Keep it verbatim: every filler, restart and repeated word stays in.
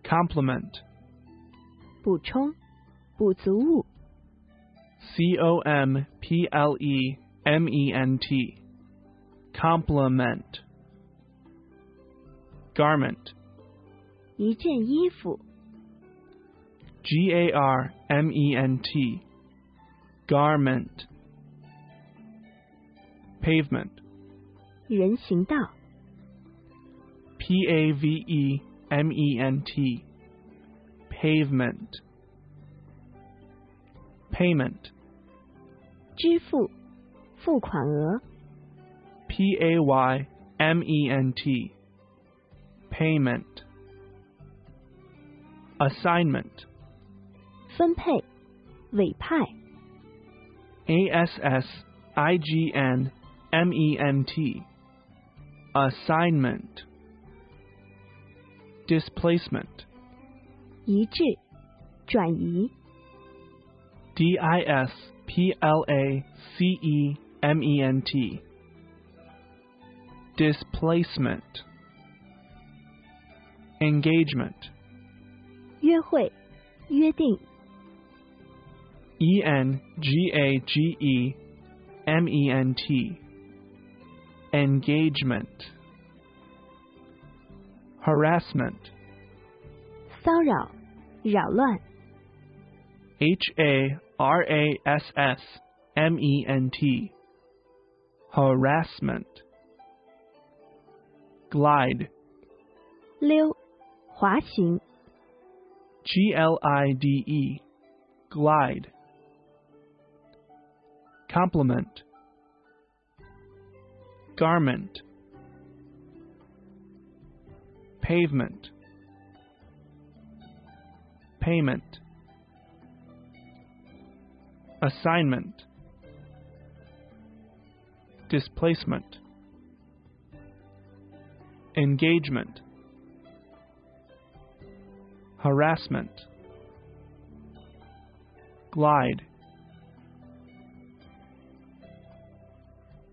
complement, 补充、补足物、 C O M P L E M E N T, complement, garment, 一件衣服、 G A R M E N T, garment, pavement, 人行道、 P A V E M E N T, pavement, payment, 支付、付款额、 P A Y M E N T, payment, assignment, 分配、委派、 A S S I G N M E N T, assignment, displacement, 移置、转移、 D I S P L A C E M E N T, displacement, engagement, 约会、约定、 E N G A G E M E N T, engagement, harassment, 骚扰、扰乱、 H A R A S S M E N T, harassment, glide, 溜、滑行、 G L I D E, glide, complement, garment, pavement, payment, assignment, displacement, engagement, harassment, glide,